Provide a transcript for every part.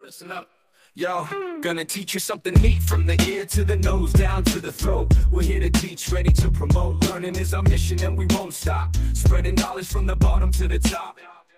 Listen up. Yo, gonna teach you something neat from the ear to the nose, down to the throat. We're here to teach, ready to promote. Learning is our mission and we won't stop. Spreading knowledge from the bottom to the top.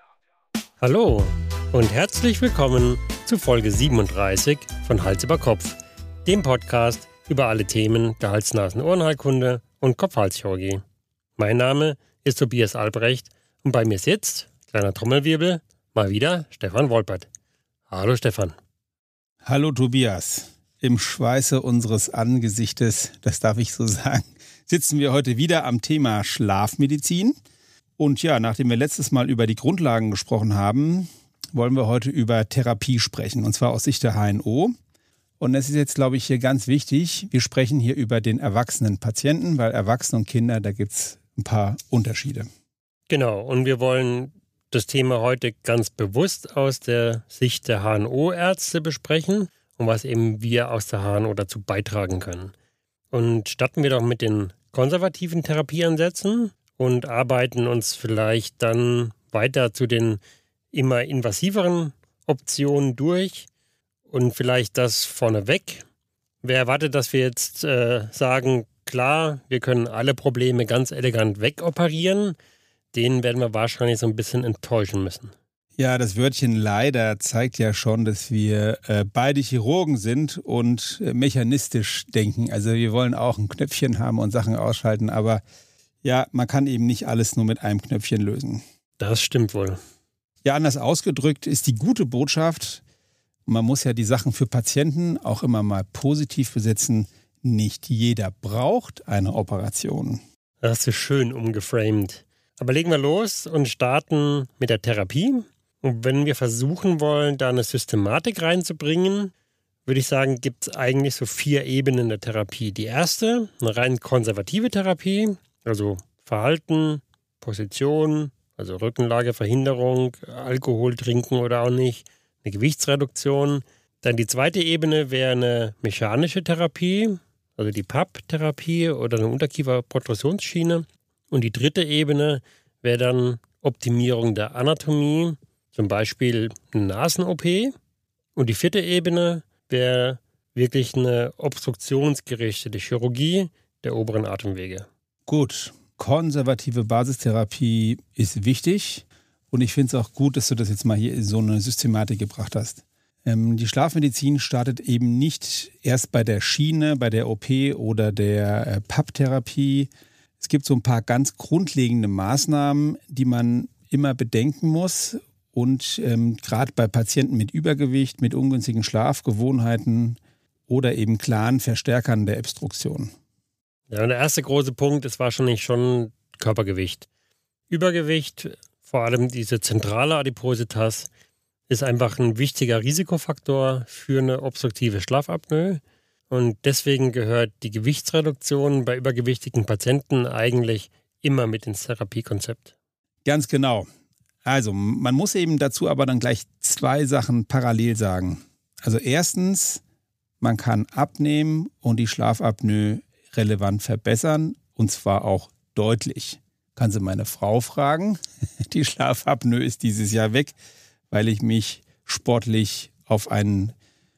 Hallo und herzlich willkommen zu Folge 37 von Hals über Kopf, dem Podcast über alle Themen der Hals-Nasen-Ohrenheilkunde und Kopf-Hals-Chirurgie. Mein Name ist Tobias Albrecht und bei mir sitzt, kleiner Trommelwirbel, mal wieder Stefan Wolpert. Hallo Stefan. Hallo Tobias. Im Schweiße unseres Angesichtes, das darf ich so sagen, sitzen wir heute wieder am Thema Schlafmedizin. Und ja, nachdem wir letztes Mal über die Grundlagen gesprochen haben, wollen wir heute über Therapie sprechen, und zwar aus Sicht der HNO. Und das ist jetzt, glaube ich, hier ganz wichtig. Wir sprechen hier über den erwachsenen Patienten, weil Erwachsene und Kinder, da gibt es ein paar Unterschiede. Genau, und wir wollen das Thema heute ganz bewusst aus der Sicht der HNO-Ärzte besprechen und was eben wir aus der HNO dazu beitragen können. Und starten wir doch mit den konservativen Therapieansätzen und arbeiten uns vielleicht dann weiter zu den immer invasiveren Optionen durch. Und vielleicht das vorneweg. Wer erwartet, dass wir jetzt sagen, klar, wir können alle Probleme ganz elegant wegoperieren, den werden wir wahrscheinlich so ein bisschen enttäuschen müssen. Ja, das Wörtchen leider zeigt ja schon, dass wir beide Chirurgen sind und mechanistisch denken. Also wir wollen auch ein Knöpfchen haben und Sachen ausschalten, aber ja, man kann eben nicht alles nur mit einem Knöpfchen lösen. Das stimmt wohl. Ja, anders ausgedrückt ist die gute Botschaft, man muss ja die Sachen für Patienten auch immer mal positiv besetzen. Nicht jeder braucht eine Operation. Das hast du schön umgeframed. Aber legen wir los und starten mit der Therapie. Und wenn wir versuchen wollen, da eine Systematik reinzubringen, würde ich sagen, gibt es eigentlich so 4 Ebenen der Therapie. Die erste, eine rein konservative Therapie, also Verhalten, Position, also Rückenlage, Verhinderung, Alkohol trinken oder auch nicht, eine Gewichtsreduktion. Dann die zweite Ebene wäre eine mechanische Therapie, also die PAP-Therapie oder eine Unterkieferprotrusionsschiene. Und die dritte Ebene wäre dann Optimierung der Anatomie, zum Beispiel eine Nasen-OP. Und die vierte Ebene wäre wirklich eine obstruktionsgerichtete Chirurgie der oberen Atemwege. Gut, konservative Basistherapie ist wichtig. Und ich finde es auch gut, dass du das jetzt mal hier in so eine Systematik gebracht hast. Die Schlafmedizin startet eben nicht erst bei der Schiene, bei der OP oder der PAP-Therapie. Es gibt so ein paar ganz grundlegende Maßnahmen, die man immer bedenken muss. Und gerade bei Patienten mit Übergewicht, mit ungünstigen Schlafgewohnheiten oder eben klaren Verstärkern der Obstruktion. Ja, und der erste große Punkt ist wahrscheinlich schon Körpergewicht. Übergewicht, vor allem diese zentrale Adipositas, ist einfach ein wichtiger Risikofaktor für eine obstruktive Schlafapnoe. Und deswegen gehört die Gewichtsreduktion bei übergewichtigen Patienten eigentlich immer mit ins Therapiekonzept. Ganz genau. Also man muss eben dazu aber dann gleich 2 Sachen parallel sagen. Also erstens, man kann abnehmen und die Schlafapnoe relevant verbessern, und zwar auch deutlich. Kann sie meine Frau fragen. Die Schlafapnoe ist dieses Jahr weg, weil ich mich sportlich auf ein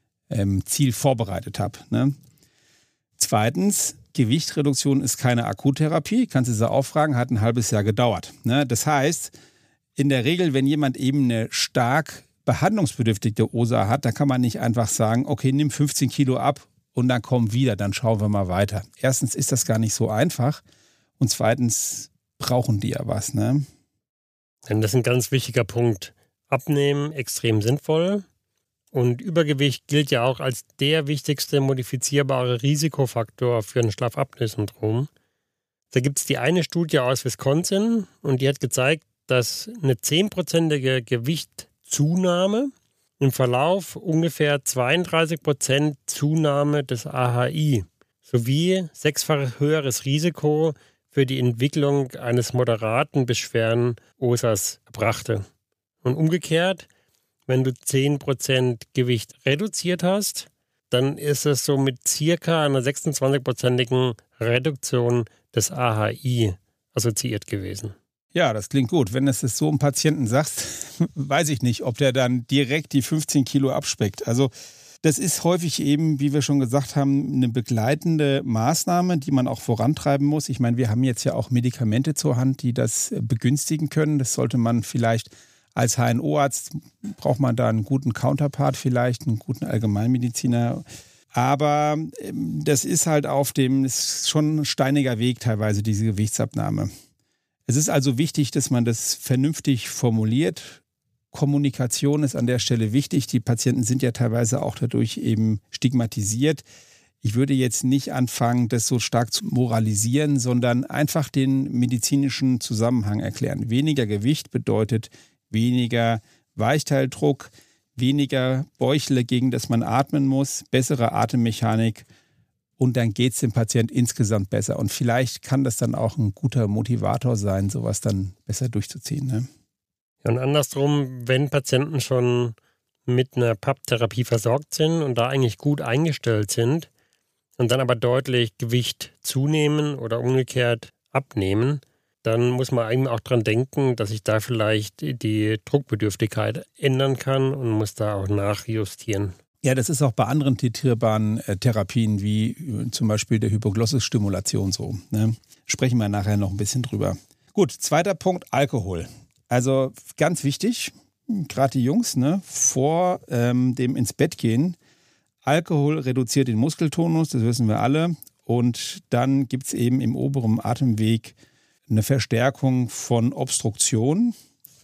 Ziel vorbereitet habe. Ne? Zweitens, Gewichtsreduktion ist keine Akuttherapie. Kannst du sie auch fragen, hat ein halbes Jahr gedauert. Ne? Das heißt, in der Regel, wenn jemand eben eine stark behandlungsbedürftige Ursache hat, dann kann man nicht einfach sagen, okay, nimm 15 Kilo ab und dann komm wieder, dann schauen wir mal weiter. Erstens ist das gar nicht so einfach und zweitens brauchen die ja was. Ne? Das ist ein ganz wichtiger Punkt. Abnehmen extrem sinnvoll. Und Übergewicht gilt ja auch als der wichtigste modifizierbare Risikofaktor für ein Schlafapnoe-Syndrom. Da gibt es die eine Studie aus Wisconsin und die hat gezeigt, dass eine 10%ige Gewichtszunahme im Verlauf ungefähr 32% Zunahme des AHI sowie 6-fach höheres Risiko für die Entwicklung eines moderaten bis schweren OSAs brachte. Und umgekehrt, wenn du 10% Gewicht reduziert hast, dann ist es so mit circa einer 26%igen Reduktion des AHI assoziiert gewesen. Ja, das klingt gut. Wenn du es so einem Patienten sagst, weiß ich nicht, ob der dann direkt die 15 Kilo abspeckt. Also das ist häufig eben, wie wir schon gesagt haben, eine begleitende Maßnahme, die man auch vorantreiben muss. Ich meine, wir haben jetzt ja auch Medikamente zur Hand, die das begünstigen können. Das sollte man vielleicht als HNO-Arzt, braucht man da einen guten Counterpart vielleicht, einen guten Allgemeinmediziner. Aber das ist halt ist schon ein steiniger Weg teilweise, diese Gewichtsabnahme. Es ist also wichtig, dass man das vernünftig formuliert. Kommunikation ist an der Stelle wichtig. Die Patienten sind ja teilweise auch dadurch eben stigmatisiert. Ich würde jetzt nicht anfangen, das so stark zu moralisieren, sondern einfach den medizinischen Zusammenhang erklären. Weniger Gewicht bedeutet weniger Weichteildruck, weniger Bäuchle, gegen das man atmen muss, bessere Atemmechanik und dann geht es dem Patient insgesamt besser. Und vielleicht kann das dann auch ein guter Motivator sein, sowas dann besser durchzuziehen, ne? Und andersrum, wenn Patienten schon mit einer PAP-Therapie versorgt sind und da eigentlich gut eingestellt sind und dann aber deutlich Gewicht zunehmen oder umgekehrt abnehmen, dann muss man eigentlich auch dran denken, dass sich da vielleicht die Druckbedürftigkeit ändern kann und muss da auch nachjustieren. Ja, das ist auch bei anderen titrierbaren Therapien wie zum Beispiel der Hypoglossus-Stimulation so, ne? Sprechen wir nachher noch ein bisschen drüber. Gut, zweiter Punkt, Alkohol. Also ganz wichtig, gerade die Jungs, ne, vor dem ins Bett gehen. Alkohol reduziert den Muskeltonus, das wissen wir alle. Und dann gibt es eben im oberen Atemweg eine Verstärkung von Obstruktion.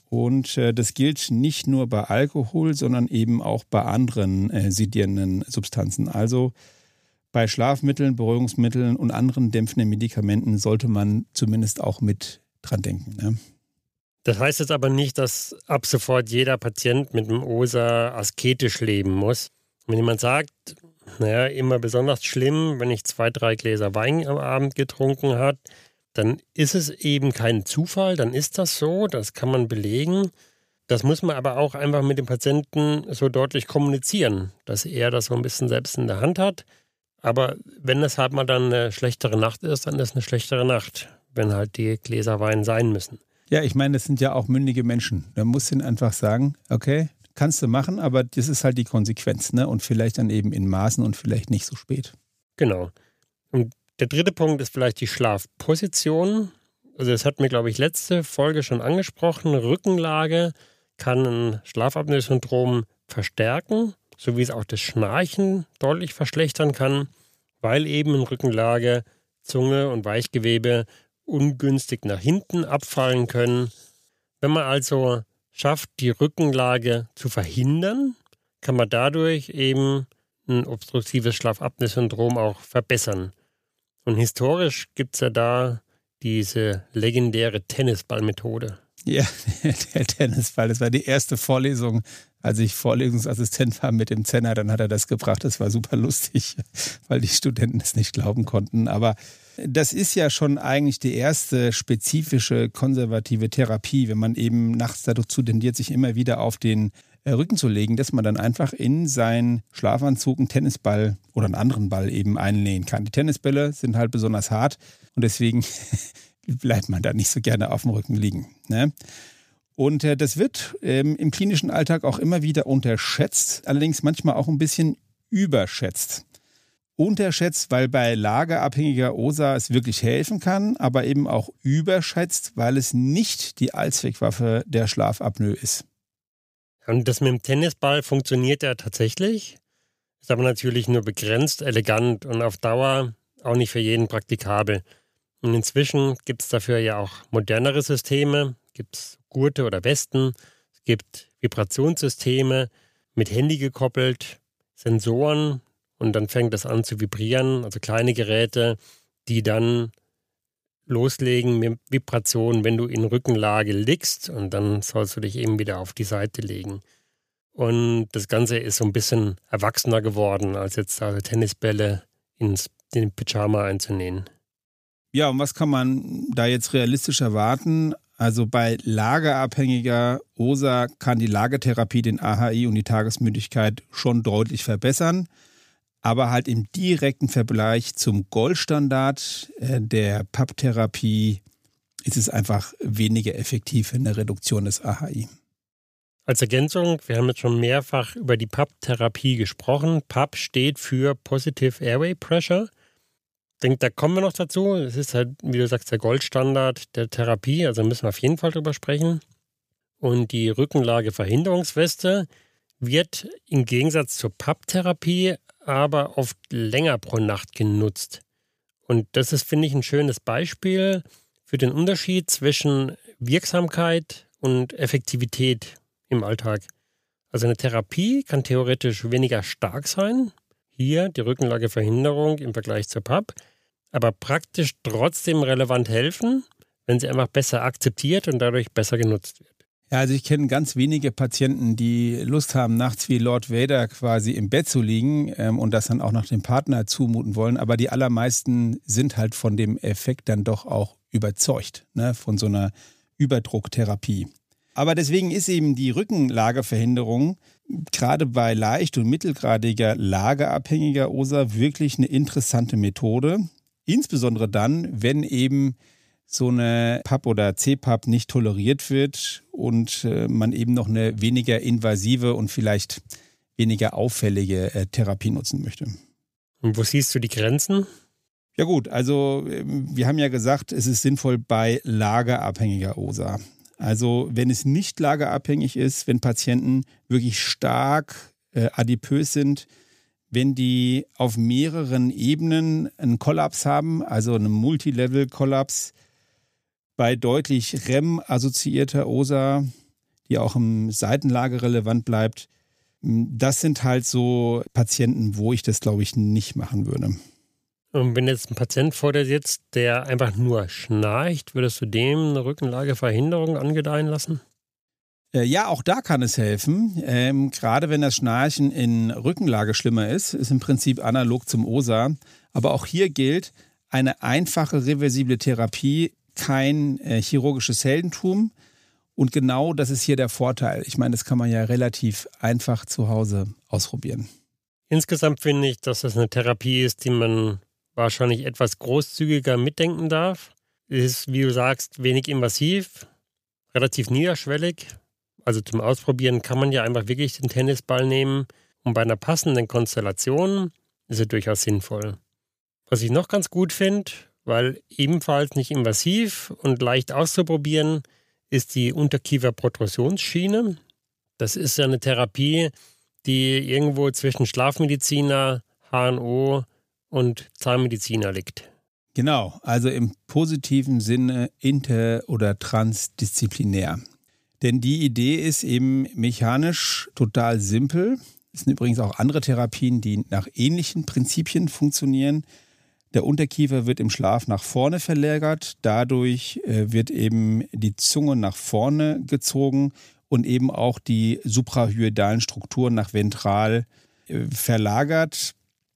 Und das gilt nicht nur bei Alkohol, sondern eben auch bei anderen sedierenden Substanzen. Also bei Schlafmitteln, Beruhigungsmitteln und anderen dämpfenden Medikamenten sollte man zumindest auch mit dran denken, ne? Das heißt jetzt aber nicht, dass ab sofort jeder Patient mit einem OSA asketisch leben muss. Wenn jemand sagt, naja, immer besonders schlimm, wenn ich 2, 3 Gläser Wein am Abend getrunken habe, dann ist es eben kein Zufall, dann ist das so, das kann man belegen. Das muss man aber auch einfach mit dem Patienten so deutlich kommunizieren, dass er das so ein bisschen selbst in der Hand hat. Aber wenn es halt mal dann eine schlechtere Nacht ist, dann ist es eine schlechtere Nacht, wenn halt die Gläser Wein sein müssen. Ja, ich meine, das sind ja auch mündige Menschen. Da musst du ihnen einfach sagen, okay, kannst du machen, aber das ist halt die Konsequenz, ne? Und vielleicht dann eben in Maßen und vielleicht nicht so spät. Genau. Und der dritte Punkt ist vielleicht die Schlafposition. Also das hatten wir, glaube ich, letzte Folge schon angesprochen. Rückenlage kann ein Schlafapnoe-Syndrom verstärken, so wie es auch das Schnarchen deutlich verschlechtern kann, weil eben in Rückenlage Zunge und Weichgewebe ungünstig nach hinten abfallen können. Wenn man also schafft, die Rückenlage zu verhindern, kann man dadurch eben ein obstruktives Schlafapnoe-Syndrom auch verbessern. Und historisch gibt es ja da diese legendäre Tennisballmethode. Ja, der Tennisball, das war die erste Vorlesung, als ich Vorlesungsassistent war mit dem Zenner, dann hat er das gebracht. Das war super lustig, weil die Studenten es nicht glauben konnten. Aber das ist ja schon eigentlich die erste spezifische konservative Therapie, wenn man eben nachts dazu tendiert, sich immer wieder auf den Rücken zu legen, dass man dann einfach in seinen Schlafanzug einen Tennisball oder einen anderen Ball eben einlehnen kann. Die Tennisbälle sind halt besonders hart und deswegen bleibt man da nicht so gerne auf dem Rücken liegen, ne? Und das wird im klinischen Alltag auch immer wieder unterschätzt, allerdings manchmal auch ein bisschen überschätzt. Unterschätzt, weil bei lageabhängiger OSA es wirklich helfen kann, aber eben auch überschätzt, weil es nicht die Allzweckwaffe der Schlafapnoe ist. Und das mit dem Tennisball funktioniert ja tatsächlich, ist aber natürlich nur begrenzt elegant und auf Dauer auch nicht für jeden praktikabel. Und inzwischen gibt es dafür ja auch modernere Systeme, gibt es Gurte oder Westen, es gibt Vibrationssysteme mit Handy gekoppelt, Sensoren und dann fängt das an zu vibrieren, also kleine Geräte, die dann loslegen mit Vibrationen, wenn du in Rückenlage liegst und dann sollst du dich eben wieder auf die Seite legen. Und das Ganze ist so ein bisschen erwachsener geworden, als jetzt also Tennisbälle in den Pyjama einzunähen. Ja, und was kann man da jetzt realistisch erwarten? Also bei lagerabhängiger OSA kann die Lagertherapie den AHI und die Tagesmüdigkeit schon deutlich verbessern. Aber halt im direkten Vergleich zum Goldstandard der PAP-Therapie ist es einfach weniger effektiv in der Reduktion des AHI. Als Ergänzung, wir haben jetzt schon mehrfach über die PAP-Therapie gesprochen. PAP steht für Positive Airway Pressure. Ich denke, da kommen wir noch dazu. Es ist halt, wie du sagst, der Goldstandard der Therapie, also müssen wir auf jeden Fall drüber sprechen. Und die Rückenlageverhinderungsweste wird im Gegensatz zur PAP-Therapie aber oft länger pro Nacht genutzt. Und das ist, finde ich, ein schönes Beispiel für den Unterschied zwischen Wirksamkeit und Effektivität im Alltag. Also eine Therapie kann theoretisch weniger stark sein, hier die Rückenlageverhinderung im Vergleich zur PAP, aber praktisch trotzdem relevant helfen, wenn sie einfach besser akzeptiert und dadurch besser genutzt wird. Ja, also ich kenne ganz wenige Patienten, die Lust haben, nachts wie Lord Vader quasi im Bett zu liegen und das dann auch noch dem Partner zumuten wollen. Aber die allermeisten sind halt von dem Effekt dann doch auch überzeugt, ne, von so einer Überdrucktherapie. Aber deswegen ist eben die Rückenlageverhinderung gerade bei leicht- und mittelgradiger lageabhängiger OSA wirklich eine interessante Methode. Insbesondere dann, wenn eben so eine PAP oder CPAP nicht toleriert wird und man eben noch eine weniger invasive und vielleicht weniger auffällige Therapie nutzen möchte. Und wo siehst du die Grenzen? Ja gut, also wir haben ja gesagt, es ist sinnvoll bei lagerabhängiger OSA. Also wenn es nicht lagerabhängig ist, wenn Patienten wirklich stark adipös sind, wenn die auf mehreren Ebenen einen Kollaps haben, also einen Multilevel-Kollaps, bei deutlich REM-assoziierter OSA, die auch im Seitenlager relevant bleibt, das sind halt so Patienten, wo ich das, glaube ich, nicht machen würde. Und wenn jetzt ein Patient vor dir sitzt, der einfach nur schnarcht, würdest du dem eine Rückenlageverhinderung angedeihen lassen? Ja, auch da kann es helfen. Gerade wenn das Schnarchen in Rückenlage schlimmer ist im Prinzip analog zum OSA. Aber auch hier gilt, eine einfache reversible Therapie, kein chirurgisches Heldentum. Und genau das ist hier der Vorteil. Ich meine, das kann man ja relativ einfach zu Hause ausprobieren. Insgesamt finde ich, dass das eine Therapie ist, die man wahrscheinlich etwas großzügiger mitdenken darf. Ist, wie du sagst, wenig invasiv, relativ niederschwellig. Also zum Ausprobieren kann man ja einfach wirklich den Tennisball nehmen. Und bei einer passenden Konstellation ist es durchaus sinnvoll. Was ich noch ganz gut finde, weil ebenfalls nicht invasiv und leicht auszuprobieren, ist die Unterkieferprotrusionsschiene. Das ist ja eine Therapie, die irgendwo zwischen Schlafmediziner, HNO und Zahnmediziner liegt. Genau, also im positiven Sinne inter- oder transdisziplinär. Denn die Idee ist eben mechanisch total simpel. Es sind übrigens auch andere Therapien, die nach ähnlichen Prinzipien funktionieren. Der Unterkiefer wird im Schlaf nach vorne verlagert. Dadurch wird eben die Zunge nach vorne gezogen und eben auch die suprahyoidalen Strukturen nach ventral verlagert,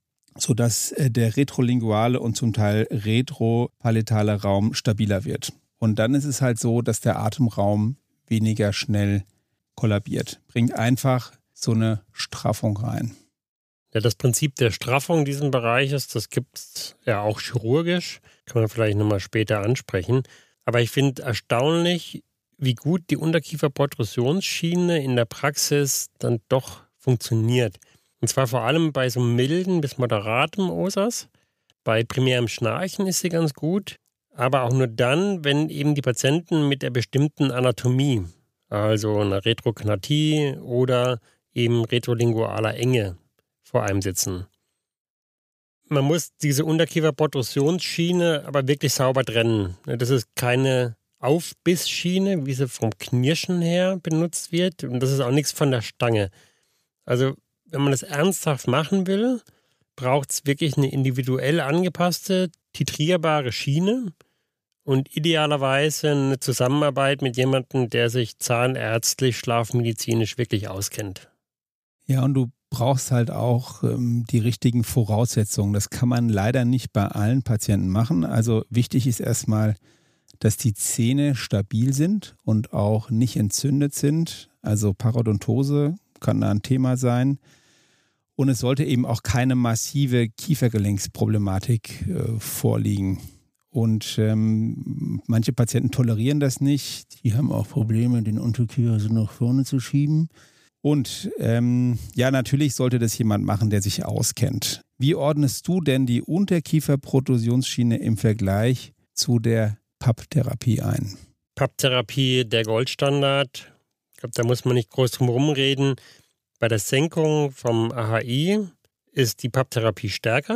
sodass der retrolinguale und zum Teil retropaletale Raum stabiler wird. Und dann ist es halt so, dass der Atemraum weniger schnell kollabiert. Bringt einfach so eine Straffung rein. Ja, das Prinzip der Straffung dieses Bereiches, das gibt es ja auch chirurgisch. Kann man vielleicht nochmal später ansprechen. Aber ich finde erstaunlich, wie gut die Unterkieferprotrusionsschiene in der Praxis dann doch funktioniert. Und zwar vor allem bei so milden bis moderatem OSAs. Bei primärem Schnarchen ist sie ganz gut. Aber auch nur dann, wenn eben die Patienten mit der bestimmten Anatomie, also einer Retrognathie oder eben retrolingualer Enge, vor einem sitzen. Man muss diese Unterkieferprotrusionsschiene aber wirklich sauber trennen. Das ist keine Aufbissschiene, wie sie vom Knirschen her benutzt wird. Und das ist auch nichts von der Stange. Also wenn man das ernsthaft machen will, braucht es wirklich eine individuell angepasste, titrierbare Schiene und idealerweise eine Zusammenarbeit mit jemandem, der sich zahnärztlich, schlafmedizinisch wirklich auskennt. Ja, und du brauchst halt auch die richtigen Voraussetzungen. Das kann man leider nicht bei allen Patienten machen. Also wichtig ist erstmal, dass die Zähne stabil sind und auch nicht entzündet sind. Also Parodontose kann da ein Thema sein. Und es sollte eben auch keine massive Kiefergelenksproblematik vorliegen. Und manche Patienten tolerieren das nicht. Die haben auch Probleme, den Unterkiefer so nach vorne zu schieben. Und natürlich sollte das jemand machen, der sich auskennt. Wie ordnest du denn die Unterkieferprotrusionsschiene im Vergleich zu der Papptherapie ein? Papptherapie, der Goldstandard. Ich glaube, da muss man nicht groß drum herum reden. Bei der Senkung vom AHI ist die Papptherapie stärker,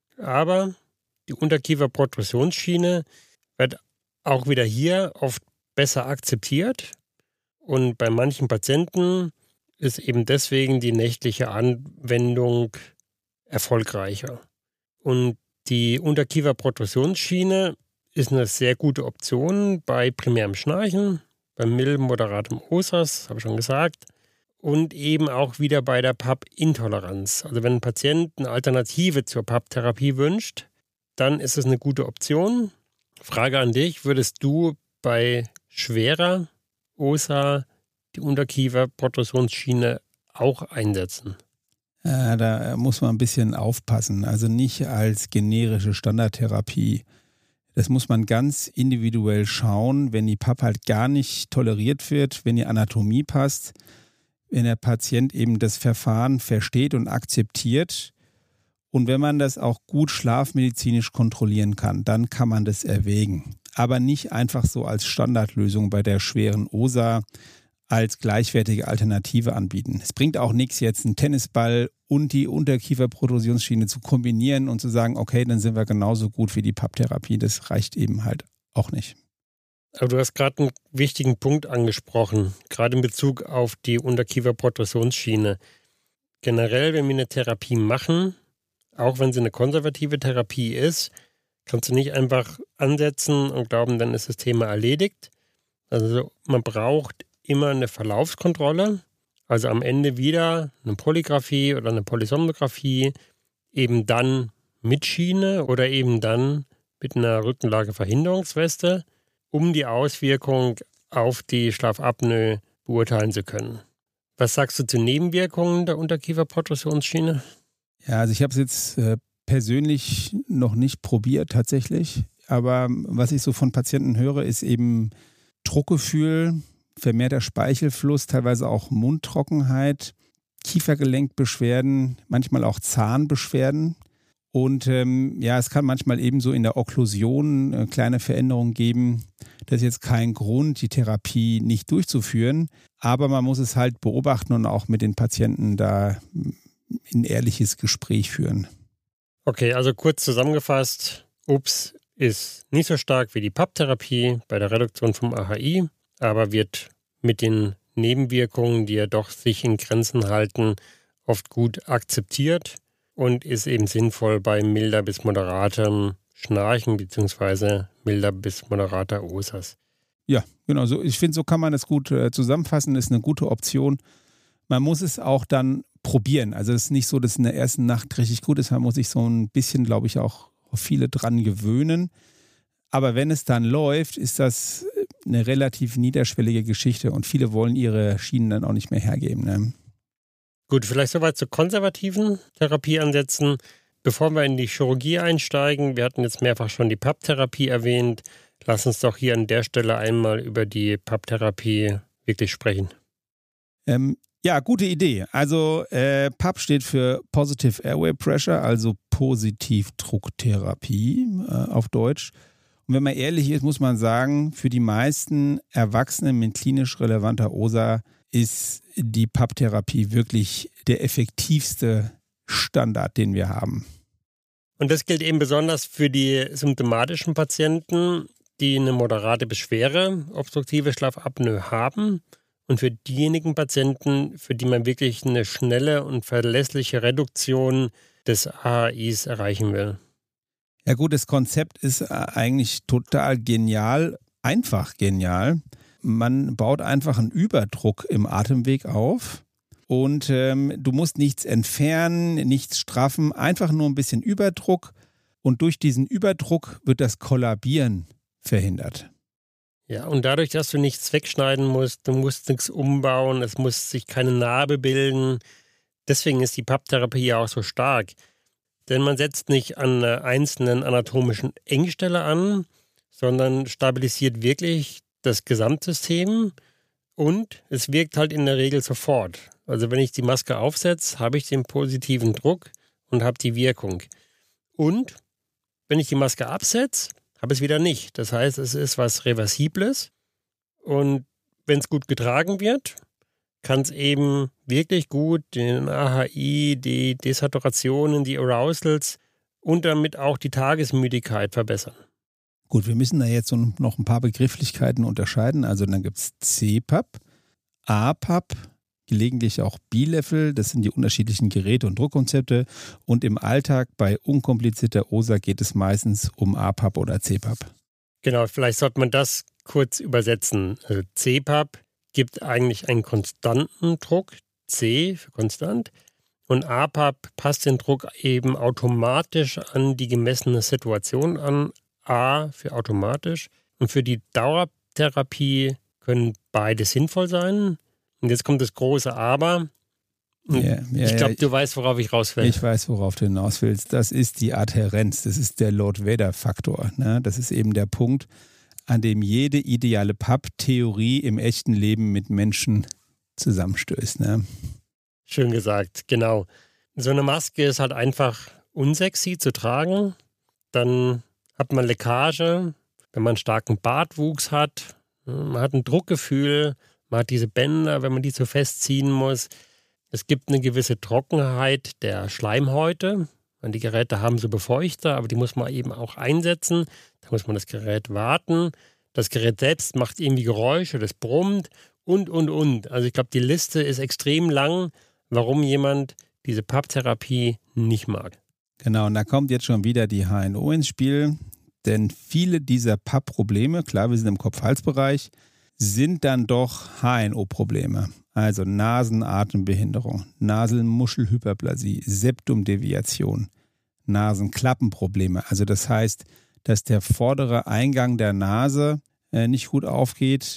aber die Unterkieferprotrusionsschiene wird auch wieder hier oft besser akzeptiert. Und bei manchen Patienten ist eben deswegen die nächtliche Anwendung erfolgreicher. Und die Unterkieferprotrusionsschiene ist eine sehr gute Option bei primärem Schnarchen, bei mildem, moderatem OSAS, habe ich schon gesagt, und eben auch wieder bei der Pappintoleranz. Also wenn ein Patient eine Alternative zur Papptherapie wünscht, dann ist es eine gute Option. Frage an dich, würdest du bei schwerer OSA die Unterkieferprotrusionsschiene auch einsetzen? Ja, da muss man ein bisschen aufpassen. Also nicht als generische Standardtherapie. Das muss man ganz individuell schauen, wenn die PAP halt gar nicht toleriert wird, wenn die Anatomie passt, wenn der Patient eben das Verfahren versteht und akzeptiert und wenn man das auch gut schlafmedizinisch kontrollieren kann, dann kann man das erwägen. Aber nicht einfach so als Standardlösung bei der schweren OSA als gleichwertige Alternative anbieten. Es bringt auch nichts, jetzt einen Tennisball und die Unterkieferprotrusionsschiene zu kombinieren und zu sagen, okay, dann sind wir genauso gut wie die Papptherapie. Das reicht eben halt auch nicht. Aber du hast gerade einen wichtigen Punkt angesprochen, gerade in Bezug auf die Unterkieferprotrusionsschiene. Generell, wenn wir eine Therapie machen, auch wenn sie eine konservative Therapie ist, kannst du nicht einfach ansetzen und glauben, dann ist das Thema erledigt. Also man braucht immer eine Verlaufskontrolle, also am Ende wieder eine Polygraphie oder eine Polysomnographie, eben dann mit Schiene oder eben dann mit einer Rückenlageverhinderungsweste, um die Auswirkung auf die Schlafapnoe beurteilen zu können. Was sagst du zu Nebenwirkungen der Unterkieferprotrusionsschiene? Ja, also ich habe es jetzt persönlich noch nicht probiert tatsächlich, aber was ich so von Patienten höre, ist eben Druckgefühl, vermehrter Speichelfluss, teilweise auch Mundtrockenheit, Kiefergelenkbeschwerden, manchmal auch Zahnbeschwerden. Und es kann manchmal ebenso in der Okklusion kleine Veränderungen geben. Das ist jetzt kein Grund, die Therapie nicht durchzuführen, aber man muss es halt beobachten und auch mit den Patienten da ein ehrliches Gespräch führen. Okay, also kurz zusammengefasst, UPS ist nicht so stark wie die Papptherapie bei der Reduktion vom AHI, aber wird mit den Nebenwirkungen, die ja doch sich in Grenzen halten, oft gut akzeptiert und ist eben sinnvoll bei milder bis moderatem Schnarchen bzw. milder bis moderater OSAS. Ja, genau. So, ich finde, so kann man das gut zusammenfassen, ist eine gute Option. Man muss es auch dann probieren. Also es ist nicht so, dass in der ersten Nacht richtig gut ist. Man muss sich so ein bisschen, glaube ich, auch auf viele dran gewöhnen. Aber wenn es dann läuft, ist das eine relativ niederschwellige Geschichte und viele wollen ihre Schienen dann auch nicht mehr hergeben. Ne? Gut, vielleicht soweit zu konservativen Therapieansätzen. Bevor wir in die Chirurgie einsteigen, wir hatten jetzt mehrfach schon die Papptherapie erwähnt. Lass uns doch hier an der Stelle einmal über die Papptherapie wirklich sprechen. Ja, gute Idee. Also PAP steht für Positive Airway Pressure, also Positivdrucktherapie auf Deutsch. Und wenn man ehrlich ist, muss man sagen, für die meisten Erwachsenen mit klinisch relevanter OSA ist die PAP-Therapie wirklich der effektivste Standard, den wir haben. Und das gilt eben besonders für die symptomatischen Patienten, die eine moderate bis schwere obstruktive Schlafapnoe haben und für diejenigen Patienten, für die man wirklich eine schnelle und verlässliche Reduktion des AHIs erreichen will. Ja gut, das Konzept ist eigentlich total genial, einfach genial. Man baut einfach einen Überdruck im Atemweg auf und du musst nichts entfernen, nichts straffen, einfach nur ein bisschen Überdruck und durch diesen Überdruck wird das Kollabieren verhindert. Ja, und dadurch, dass du nichts wegschneiden musst, du musst nichts umbauen, es muss sich keine Narbe bilden. Deswegen ist die Papptherapie ja auch so stark. Denn man setzt nicht an einer einzelnen anatomischen Engstelle an, sondern stabilisiert wirklich das Gesamtsystem und es wirkt halt in der Regel sofort. Also wenn ich die Maske aufsetze, habe ich den positiven Druck und habe die Wirkung. Und wenn ich die Maske absetze, habe ich es wieder nicht. Das heißt, es ist was Reversibles und wenn es gut getragen wird, kann es eben wirklich gut den AHI, die Desaturationen, die Arousals und damit auch die Tagesmüdigkeit verbessern. Gut, wir müssen da jetzt noch ein paar Begrifflichkeiten unterscheiden. Also dann gibt es CPAP, APAP, gelegentlich auch B-Level. Das sind die unterschiedlichen Geräte und Druckkonzepte. Und im Alltag bei unkomplizierter OSA geht es meistens um APAP oder CPAP. Genau, vielleicht sollte man das kurz übersetzen. Also CPAP gibt eigentlich einen konstanten Druck, C für konstant. Und APAP passt den Druck eben automatisch an die gemessene Situation an. A für automatisch. Und für die Dauertherapie können beide sinnvoll sein. Und jetzt kommt das große Aber. Ich glaube, du weißt, worauf ich raus will. Ich weiß, worauf du hinaus willst. Das ist die Adhärenz. Das ist der Lord-Vader-Faktor. Ne? Das ist eben der Punkt, an dem jede ideale PAP-Theorie im echten Leben mit Menschen zusammenstößt. Ne? Schön gesagt, genau. So eine Maske ist halt einfach unsexy zu tragen. Dann hat man Leckage, wenn man einen starken Bartwuchs hat. Man hat ein Druckgefühl, man hat diese Bänder, wenn man die zu festziehen muss. Es gibt eine gewisse Trockenheit der Schleimhäute. Die Geräte haben so Befeuchter, aber die muss man eben auch einsetzen. Da muss man das Gerät warten. Das Gerät selbst macht irgendwie Geräusche, das brummt und. Also ich glaube, die Liste ist extrem lang, warum jemand diese PAP-Therapie nicht mag. Genau, und da kommt jetzt schon wieder die HNO ins Spiel, denn viele dieser PAP-Probleme, klar, wir sind im Kopf-Hals-Bereich, sind dann doch HNO-Probleme. Also Nasenatembehinderung, Nasenmuschelhyperplasie, Septumdeviation, Nasenklappenprobleme. Also das heißt, dass der vordere Eingang der Nase nicht gut aufgeht,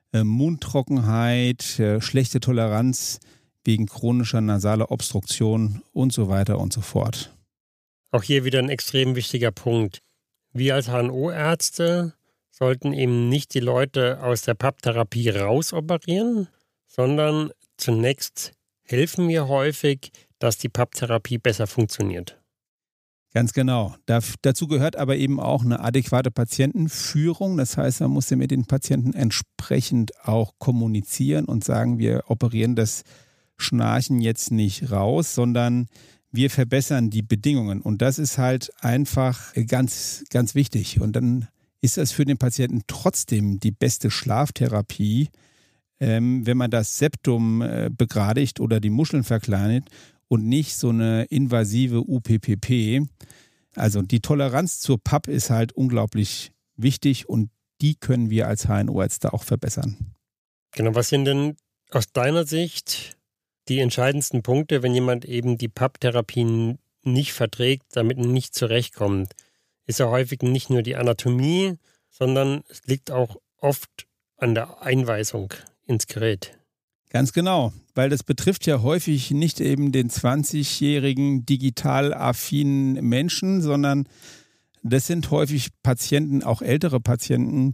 Mundtrockenheit, schlechte Toleranz wegen chronischer nasaler Obstruktion und so weiter und so fort. Auch hier wieder ein extrem wichtiger Punkt. Wir als HNO-Ärzte sollten eben nicht die Leute aus der PAP-Therapie rausoperieren, sondern zunächst helfen wir häufig, dass die PAP-Therapie besser funktioniert. Ganz genau. Dazu gehört aber eben auch eine adäquate Patientenführung. Das heißt, man muss ja mit den Patienten entsprechend auch kommunizieren und sagen, wir operieren das Schnarchen jetzt nicht raus, sondern wir verbessern die Bedingungen. Und das ist halt einfach ganz, ganz wichtig. Und dann ist das für den Patienten trotzdem die beste Schlaftherapie, wenn man das Septum begradigt oder die Muscheln verkleinert und nicht so eine invasive UPPP. Also die Toleranz zur PAP ist halt unglaublich wichtig und die können wir als HNO-Ärzte auch verbessern. Genau, was sind denn aus deiner Sicht die entscheidendsten Punkte, wenn jemand eben die PAP-Therapie nicht verträgt, damit nicht zurechtkommt? Ist ja häufig nicht nur die Anatomie, sondern es liegt auch oft an der Einweisung ins Gerät. Ganz genau, weil das betrifft ja häufig nicht eben den 20-jährigen digital affinen Menschen, sondern das sind häufig Patienten, auch ältere Patienten,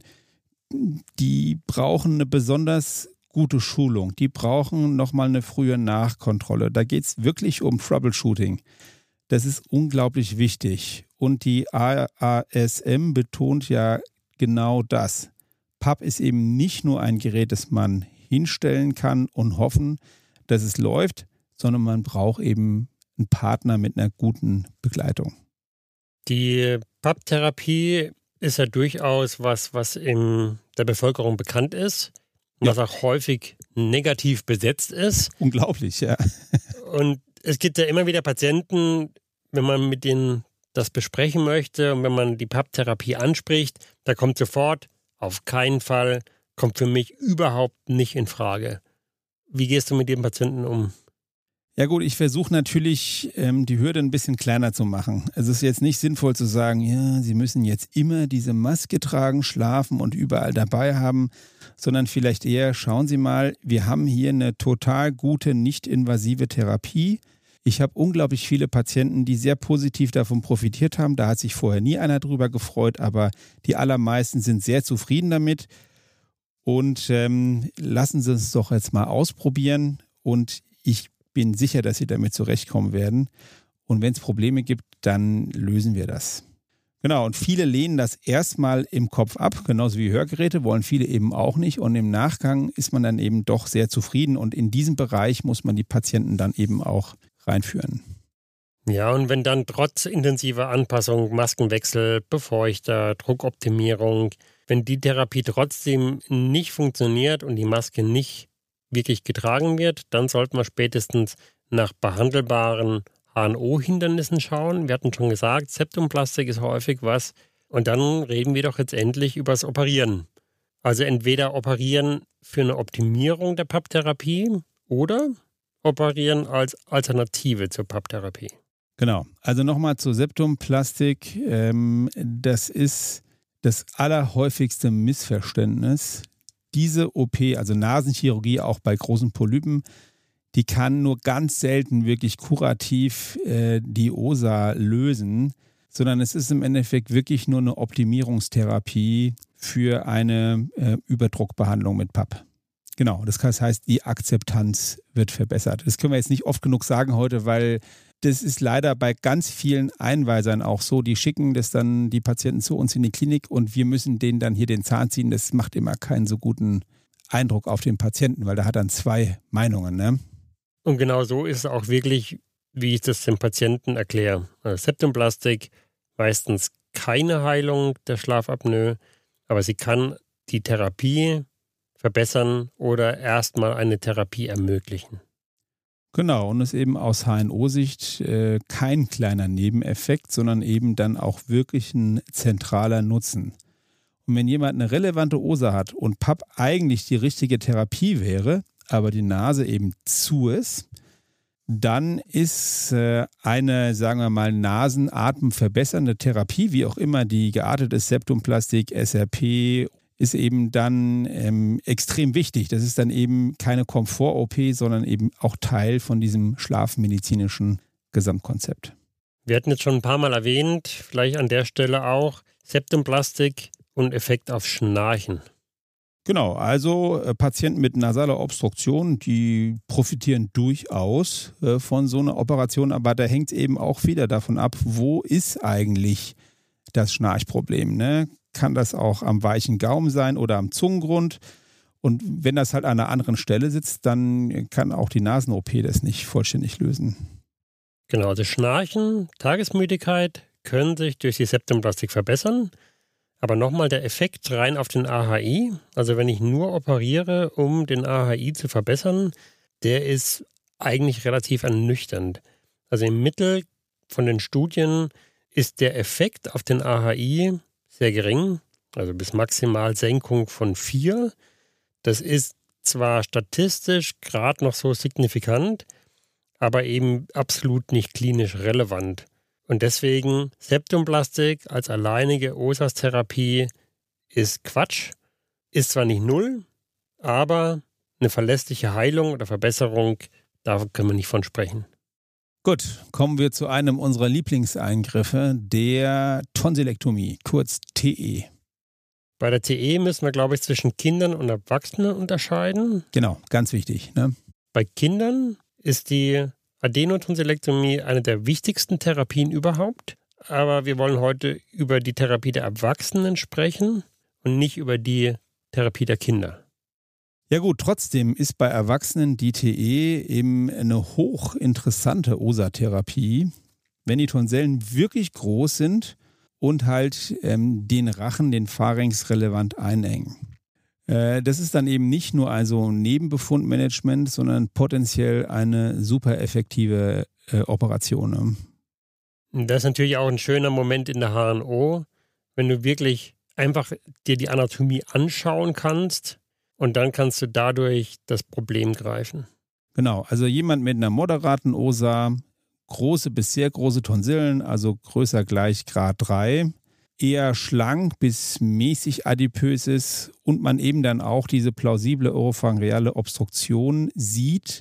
die brauchen eine besonders gute Schulung. Die brauchen nochmal eine frühe Nachkontrolle. Da geht es wirklich um Troubleshooting. Das ist unglaublich wichtig. Und die AASM betont ja genau das. PAP ist eben nicht nur ein Gerät, das man hinstellen kann und hoffen, dass es läuft, sondern man braucht eben einen Partner mit einer guten Begleitung. Die PAP-Therapie ist ja durchaus was in der Bevölkerung bekannt ist, was auch häufig negativ besetzt ist. Unglaublich, ja. Und es gibt ja immer wieder Patienten, wenn man mit denen das besprechen möchte und wenn man die PAP-Therapie anspricht, da kommt sofort, auf keinen Fall, kommt für mich überhaupt nicht in Frage. Wie gehst du mit dem Patienten um? Ja gut, ich versuche natürlich, die Hürde ein bisschen kleiner zu machen. Es ist jetzt nicht sinnvoll zu sagen, ja, Sie müssen jetzt immer diese Maske tragen, schlafen und überall dabei haben, sondern vielleicht eher, schauen Sie mal, wir haben hier eine total gute, nicht-invasive Therapie. Ich habe unglaublich viele Patienten, die sehr positiv davon profitiert haben. Da hat sich vorher nie einer drüber gefreut, aber die allermeisten sind sehr zufrieden damit. Und lassen Sie es doch jetzt mal ausprobieren. Und ich bin sicher, dass Sie damit zurechtkommen werden. Und wenn es Probleme gibt, dann lösen wir das. Genau, und viele lehnen das erstmal im Kopf ab, genauso wie Hörgeräte, wollen viele eben auch nicht. Und im Nachgang ist man dann eben doch sehr zufrieden. Und in diesem Bereich muss man die Patienten dann eben auch reinführen. Ja, und wenn dann trotz intensiver Anpassung, Maskenwechsel, Befeuchter, Druckoptimierung, wenn die Therapie trotzdem nicht funktioniert und die Maske nicht wirklich getragen wird, dann sollte man spätestens nach behandelbaren HNO-Hindernissen schauen. Wir hatten schon gesagt, Septumplastik ist häufig was. Und dann reden wir doch jetzt endlich über das Operieren. Also entweder operieren für eine Optimierung der Papptherapie oder operieren als Alternative zur Papptherapie. Genau, also nochmal zur Septumplastik. Das ist das allerhäufigste Missverständnis. Diese OP, also Nasenchirurgie auch bei großen Polypen, die kann nur ganz selten wirklich kurativ die OSA lösen, sondern es ist im Endeffekt wirklich nur eine Optimierungstherapie für eine Überdruckbehandlung mit Papp. Genau, das heißt, die Akzeptanz wird verbessert. Das können wir jetzt nicht oft genug sagen heute, weil das ist leider bei ganz vielen Einweisern auch so. Die schicken das dann die Patienten zu uns in die Klinik und wir müssen denen dann hier den Zahn ziehen. Das macht immer keinen so guten Eindruck auf den Patienten, weil der hat dann zwei Meinungen, ne? Und genau so ist es auch wirklich, wie ich das dem Patienten erkläre. Septumplastik, meistens keine Heilung der Schlafapnoe, aber sie kann die Therapie verbessern oder erstmal eine Therapie ermöglichen. Genau, und ist eben aus HNO-Sicht kein kleiner Nebeneffekt, sondern eben dann auch wirklich ein zentraler Nutzen. Und wenn jemand eine relevante OSA hat und Papp eigentlich die richtige Therapie wäre, aber die Nase eben zu ist, dann ist eine, sagen wir mal, nasenatmenverbessernde Therapie, wie auch immer die geartet ist, Septumplastik, SRP, ist eben dann extrem wichtig. Das ist dann eben keine Komfort-OP, sondern eben auch Teil von diesem schlafmedizinischen Gesamtkonzept. Wir hatten jetzt schon ein paar Mal erwähnt, vielleicht an der Stelle auch, Septumplastik und Effekt auf Schnarchen. Genau, also Patienten mit nasaler Obstruktion, die profitieren durchaus von so einer Operation, aber da hängt es eben auch wieder davon ab, wo ist eigentlich das Schnarchproblem, ne? Kann das auch am weichen Gaumen sein oder am Zungengrund? Und wenn das halt an einer anderen Stelle sitzt, dann kann auch die Nasen-OP das nicht vollständig lösen. Genau, also Schnarchen, Tagesmüdigkeit können sich durch die Septumplastik verbessern. Aber nochmal der Effekt rein auf den AHI, also wenn ich nur operiere, um den AHI zu verbessern, der ist eigentlich relativ ernüchternd. Also im Mittel von den Studien ist der Effekt auf den AHI sehr gering, also bis maximal Senkung von 4. Das ist zwar statistisch gerade noch so signifikant, aber eben absolut nicht klinisch relevant. Und deswegen Septumplastik als alleinige OSAS-Therapie ist Quatsch, ist zwar nicht null, aber eine verlässliche Heilung oder Verbesserung, da können wir nicht von sprechen. Gut, kommen wir zu einem unserer Lieblingseingriffe, der Tonsillektomie, kurz TE. Bei der TE müssen wir, glaube ich, zwischen Kindern und Erwachsenen unterscheiden. Genau, ganz wichtig, ne? Bei Kindern ist die Adenotonsillektomie eine der wichtigsten Therapien überhaupt. Aber wir wollen heute über die Therapie der Erwachsenen sprechen und nicht über die Therapie der Kinder. Ja gut, trotzdem ist bei Erwachsenen die TE eben eine hochinteressante OSA-Therapie, wenn die Tonsellen wirklich groß sind und halt den Rachen, den Pharynx relevant einengen. Das ist dann eben nicht nur also Nebenbefundmanagement, sondern potenziell eine super effektive Operation. Das ist natürlich auch ein schöner Moment in der HNO, wenn du wirklich einfach dir die Anatomie anschauen kannst und dann kannst du dadurch das Problem greifen. Genau, also jemand mit einer moderaten OSA, große bis sehr große Tonsillen, also größer gleich Grad 3, eher schlank bis mäßig adipös ist und man eben dann auch diese plausible oropharyngeale Obstruktion sieht,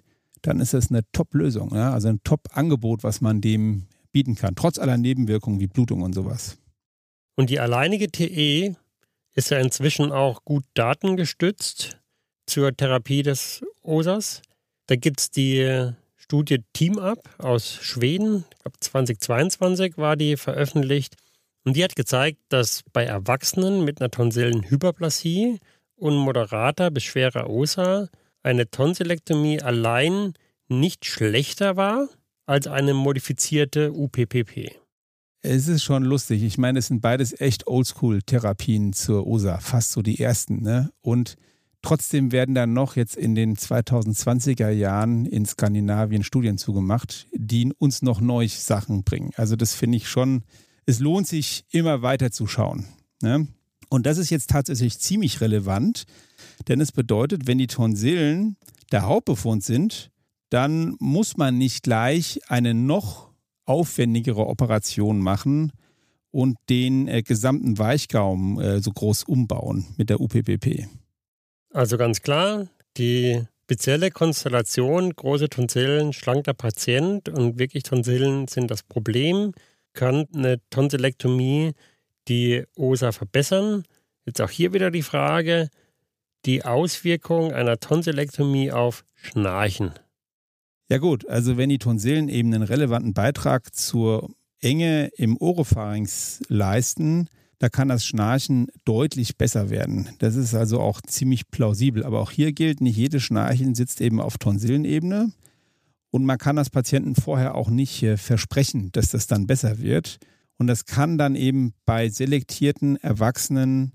dann ist das eine Top-Lösung. Ja? Also ein Top-Angebot, was man dem bieten kann, trotz aller Nebenwirkungen wie Blutung und sowas. Und die alleinige TE ist ja inzwischen auch gut datengestützt zur Therapie des OSAs. Da gibt es die Studie TeamUp aus Schweden, ich glaube 2022 war die veröffentlicht. Und die hat gezeigt, dass bei Erwachsenen mit einer Tonsillenhyperplasie und moderater bis schwerer OSA eine Tonsillektomie allein nicht schlechter war als eine modifizierte UPPP. Es ist schon lustig. Ich meine, es sind beides echt Oldschool-Therapien zur OSA, fast so die ersten. Ne? Und trotzdem werden dann noch jetzt in den 2020er Jahren in Skandinavien Studien zugemacht, die uns noch neue Sachen bringen. Also das finde ich schon, es lohnt sich immer weiter zu schauen. Ne? Und das ist jetzt tatsächlich ziemlich relevant, denn es bedeutet, wenn die Tonsillen der Hauptbefund sind, dann muss man nicht gleich eine noch aufwendigere Operation machen und den gesamten Weichgaumen so groß umbauen mit der UPPP. Also ganz klar, die spezielle Konstellation, große Tonsillen, schlanker Patient und wirklich Tonsillen sind das Problem, kann eine Tonsillektomie die OSA verbessern. Jetzt auch hier wieder die Frage, die Auswirkung einer Tonsillektomie auf Schnarchen. Ja gut, also wenn die Tonsillen eben einen relevanten Beitrag zur Enge im Oropharynx leisten, da kann das Schnarchen deutlich besser werden. Das ist also auch ziemlich plausibel. Aber auch hier gilt, nicht jedes Schnarchen sitzt eben auf Tonsillenebene. Und man kann das Patienten vorher auch nicht versprechen, dass das dann besser wird. Und das kann dann eben bei selektierten Erwachsenen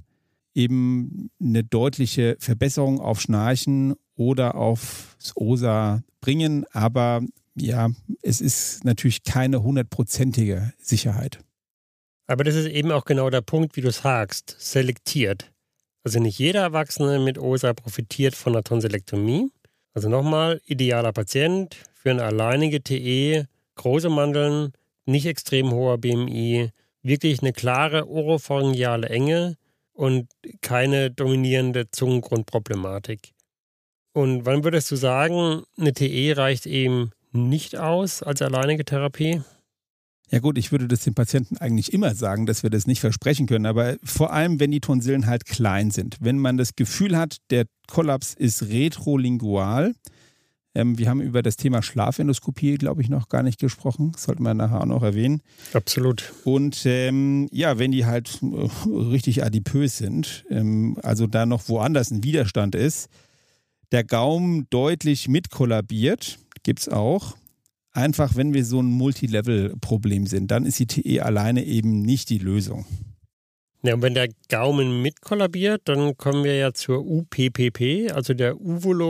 eben eine deutliche Verbesserung auf Schnarchen oder aufs OSA bringen. Aber ja, es ist natürlich keine 100%ige Sicherheit. Aber das ist eben auch genau der Punkt, wie du sagst, selektiert. Also nicht jeder Erwachsene mit OSA profitiert von einer Tonsillektomie. Also nochmal, idealer Patient für eine alleinige TE, große Mandeln, nicht extrem hoher BMI, wirklich eine klare oropharyngeale Enge und keine dominierende Zungengrundproblematik. Und wann würdest du sagen, eine TE reicht eben nicht aus als alleinige Therapie? Ja gut, ich würde das den Patienten eigentlich immer sagen, dass wir das nicht versprechen können, aber vor allem, wenn die Tonsillen halt klein sind. Wenn man das Gefühl hat, der Kollaps ist retrolingual. Wir haben über das Thema Schlafendoskopie, glaube ich, noch gar nicht gesprochen. Das sollten wir nachher auch noch erwähnen. Absolut. Und ja, wenn die halt richtig adipös sind, also da noch woanders ein Widerstand ist, der Gaumen deutlich mitkollabiert, gibt es auch. Einfach, wenn wir so ein Multilevel-Problem sind, dann ist die TE alleine eben nicht die Lösung. Ja, und wenn der Gaumen mitkollabiert, dann kommen wir ja zur UPPP, also der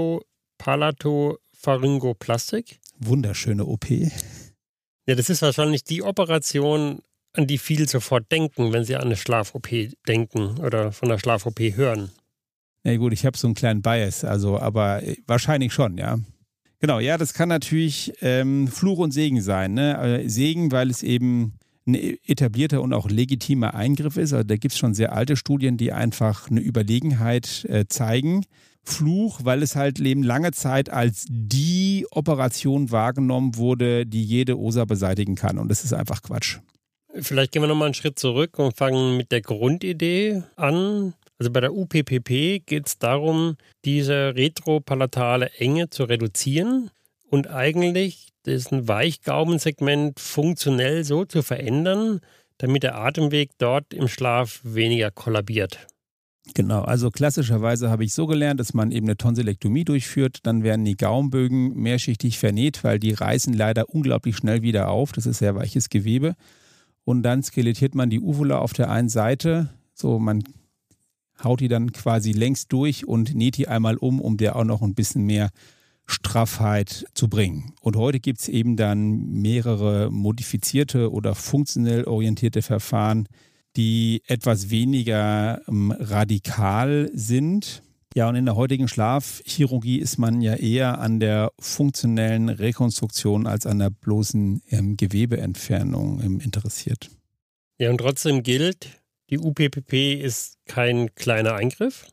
Uvulopalato-Pharyngoplastik. Wunderschöne OP. Ja, das ist wahrscheinlich die Operation, an die viele sofort denken, wenn sie an eine Schlaf-OP denken oder von der Schlaf-OP hören. Ja gut, ich habe so einen kleinen Bias, aber wahrscheinlich schon, ja. Genau, ja, das kann natürlich Fluch und Segen sein. Ne? Segen, weil es eben ein etablierter und auch legitimer Eingriff ist. Also da gibt es schon sehr alte Studien, die einfach eine Überlegenheit zeigen. Fluch, weil es halt eben lange Zeit als die Operation wahrgenommen wurde, die jede OSA beseitigen kann. Und das ist einfach Quatsch. Vielleicht gehen wir nochmal einen Schritt zurück und fangen mit der Grundidee an. Also bei der UPPP geht es darum, diese retropalatale Enge zu reduzieren und eigentlich diesen Weichgaumensegment funktionell so zu verändern, damit der Atemweg dort im Schlaf weniger kollabiert. Genau, also klassischerweise habe ich so gelernt, dass man eben eine Tonsillektomie durchführt, dann werden die Gaumenbögen mehrschichtig vernäht, weil die reißen leider unglaublich schnell wieder auf, das ist sehr weiches Gewebe und dann skelettiert man die Uvula auf der einen Seite, so man haut die dann quasi längs durch und näht die einmal um der auch noch ein bisschen mehr Straffheit zu bringen. Und heute gibt es eben dann mehrere modifizierte oder funktionell orientierte Verfahren, die etwas weniger radikal sind. Ja, und in der heutigen Schlafchirurgie ist man ja eher an der funktionellen Rekonstruktion als an der bloßen Gewebeentfernung interessiert. Ja, und trotzdem gilt, die UPPP ist kein kleiner Eingriff.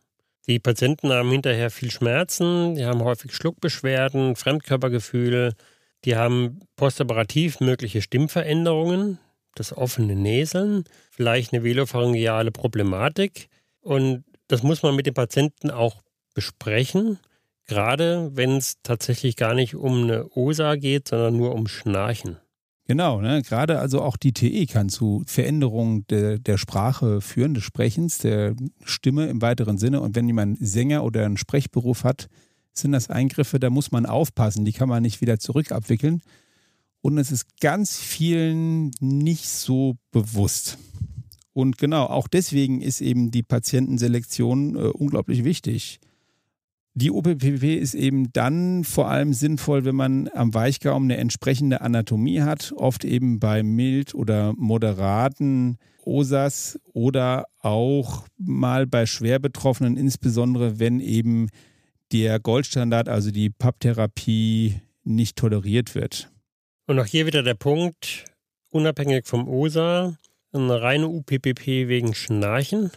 Die Patienten haben hinterher viel Schmerzen, die haben häufig Schluckbeschwerden, Fremdkörpergefühl, die haben postoperativ mögliche Stimmveränderungen, das offene Näseln, vielleicht eine velopharyngeale Problematik. Und das muss man mit den Patienten auch besprechen, gerade wenn es tatsächlich gar nicht um eine OSA geht, sondern nur um Schnarchen. Genau, ne? Gerade also auch die TE kann zu Veränderungen der Sprache führen, des Sprechens, der Stimme im weiteren Sinne. Und wenn jemand einen Sänger oder einen Sprechberuf hat, sind das Eingriffe, da muss man aufpassen, die kann man nicht wieder zurückabwickeln. Und es ist ganz vielen nicht so bewusst. Und genau, auch deswegen ist eben die Patientenselektion unglaublich wichtig. Die OPPP ist eben dann vor allem sinnvoll, wenn man am Weichgaumen eine entsprechende Anatomie hat, oft eben bei mild oder moderaten OSAs oder auch mal bei schwer Betroffenen, insbesondere wenn eben der Goldstandard, also die PAP-Therapie, nicht toleriert wird. Und auch hier wieder der Punkt, unabhängig vom OSA, eine reine UPPP wegen Schnarchen.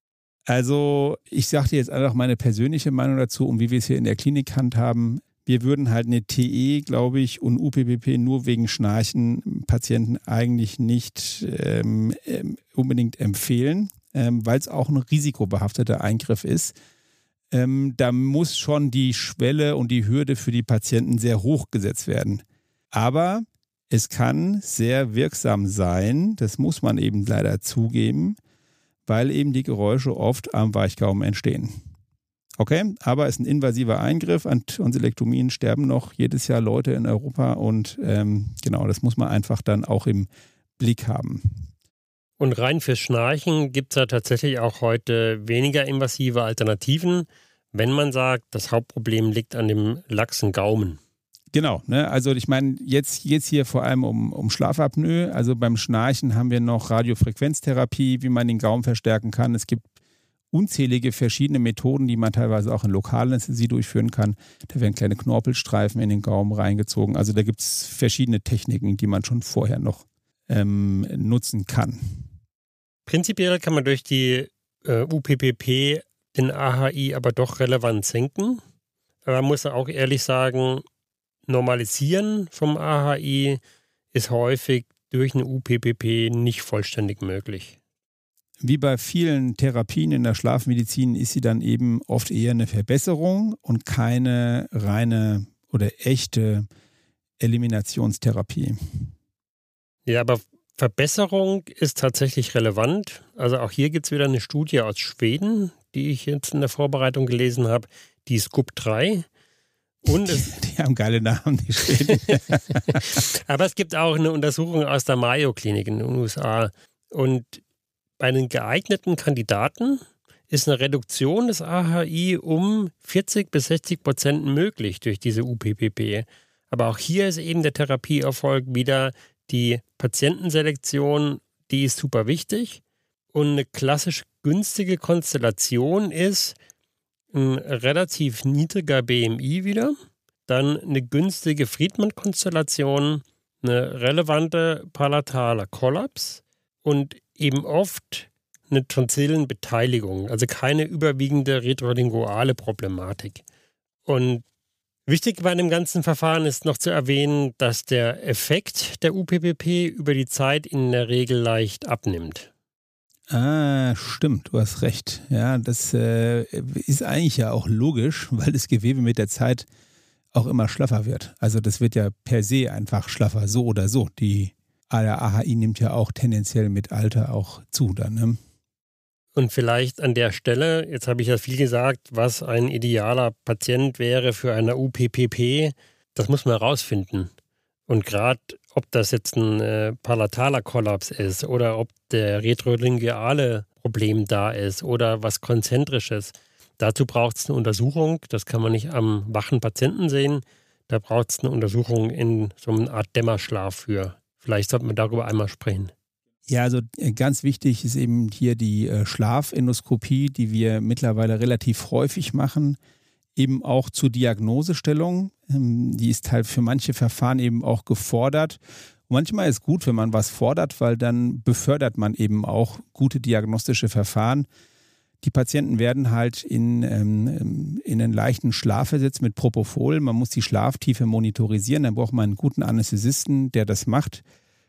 Also ich sage dir jetzt einfach meine persönliche Meinung dazu, und wie wir es hier in der Klinik handhaben. Wir würden halt eine TE, glaube ich, und UPPP nur wegen Schnarchen Patienten eigentlich nicht unbedingt empfehlen, weil es auch ein risikobehafteter Eingriff ist. Da muss schon die Schwelle und die Hürde für die Patienten sehr hoch gesetzt werden. Aber es kann sehr wirksam sein, das muss man eben leider zugeben, weil eben die Geräusche oft am Weichgaumen entstehen. Okay, aber es ist ein invasiver Eingriff. An Tonsilektomien sterben noch jedes Jahr Leute in Europa und genau, das muss man einfach dann auch im Blick haben. Und rein fürs Schnarchen gibt es ja tatsächlich auch heute weniger invasive Alternativen, wenn man sagt, das Hauptproblem liegt an dem laxen Gaumen. Genau, ne? Also ich meine, jetzt hier vor allem um Schlafapnoe. Also beim Schnarchen haben wir noch Radiofrequenztherapie, wie man den Gaumen verstärken kann. Es gibt unzählige verschiedene Methoden, die man teilweise auch in Lokalanästhesie durchführen kann. Da werden kleine Knorpelstreifen in den Gaumen reingezogen. Also da gibt es verschiedene Techniken, die man schon vorher noch nutzen kann. Prinzipiell kann man durch die UPPP den AHI aber doch relevant senken. Aber man muss auch ehrlich sagen, Normalisieren vom AHI ist häufig durch eine UPPP nicht vollständig möglich. Wie bei vielen Therapien in der Schlafmedizin ist sie dann eben oft eher eine Verbesserung und keine reine oder echte Eliminationstherapie. Ja, aber Verbesserung ist tatsächlich relevant. Also auch hier gibt es wieder eine Studie aus Schweden, die ich jetzt in der Vorbereitung gelesen habe, die SCOP3. Und die haben geile Namen, die Schweden. Aber es gibt auch eine Untersuchung aus der Mayo-Klinik in den USA. Und bei den geeigneten Kandidaten ist eine Reduktion des AHI um 40-60% möglich durch diese UPPP. Aber auch hier ist eben der Therapieerfolg wieder die Patientenselektion, die ist super wichtig. Und eine klassisch günstige Konstellation ist ein relativ niedriger BMI wieder, dann eine günstige Friedmann-Konstellation, eine relevante palatale Kollaps und eben oft eine Tonsillenbeteiligung, also keine überwiegende retrolinguale Problematik. Und wichtig bei dem ganzen Verfahren ist noch zu erwähnen, dass der Effekt der UPPP über die Zeit in der Regel leicht abnimmt. Ah, stimmt, du hast recht. Ja, das ist eigentlich ja auch logisch, weil das Gewebe mit der Zeit auch immer schlaffer wird. Also das wird ja per se einfach schlaffer, so oder so. Der AHI nimmt ja auch tendenziell mit Alter auch zu dann, ne? Und vielleicht an der Stelle, jetzt habe ich ja viel gesagt, was ein idealer Patient wäre für eine UPPP, das muss man herausfinden. Und gerade, ob das jetzt ein palataler Kollaps ist oder ob der retrolinguale Problem da ist oder was Konzentrisches, dazu braucht es eine Untersuchung. Das kann man nicht am wachen Patienten sehen. Da braucht es eine Untersuchung in so einer Art Dämmerschlaf für. Vielleicht sollte man darüber einmal sprechen. Ja, also ganz wichtig ist eben hier die Schlafendoskopie, die wir mittlerweile relativ häufig machen, eben auch zur Diagnosestellung. Die ist halt für manche Verfahren eben auch gefordert. Und manchmal ist es gut, wenn man was fordert, weil dann befördert man eben auch gute diagnostische Verfahren. Die Patienten werden halt in einen leichten Schlaf versetzt mit Propofol. Man muss die Schlaftiefe monitorisieren. Dann braucht man einen guten Anästhesisten, der das macht,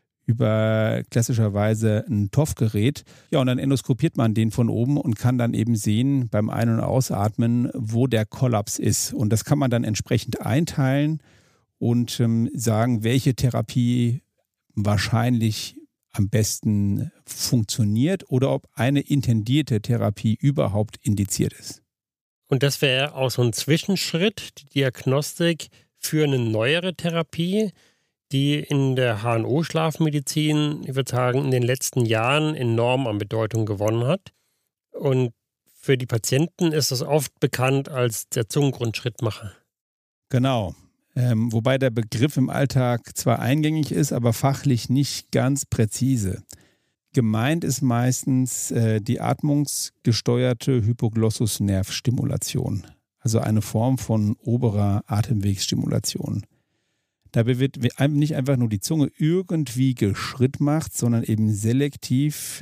über klassischerweise ein TOF-Gerät. Ja, und dann endoskopiert man den von oben und kann dann eben sehen beim Ein- und Ausatmen, wo der Kollaps ist. Und das kann man dann entsprechend einteilen und sagen, welche Therapie wahrscheinlich am besten funktioniert oder ob eine intendierte Therapie überhaupt indiziert ist. Und das wäre auch so ein Zwischenschritt, die Diagnostik für eine neuere Therapie, die in der HNO-Schlafmedizin, ich würde sagen, in den letzten Jahren enorm an Bedeutung gewonnen hat. Und für die Patienten ist das oft bekannt als der Zungengrundschrittmacher. Genau. Wobei der Begriff im Alltag zwar eingängig ist, aber fachlich nicht ganz präzise. Gemeint ist meistens die atmungsgesteuerte Hypoglossus-Nervstimulation, also eine Form von oberer Atemwegsstimulation. Dabei wird nicht einfach nur die Zunge irgendwie geschrittmacht, sondern eben selektiv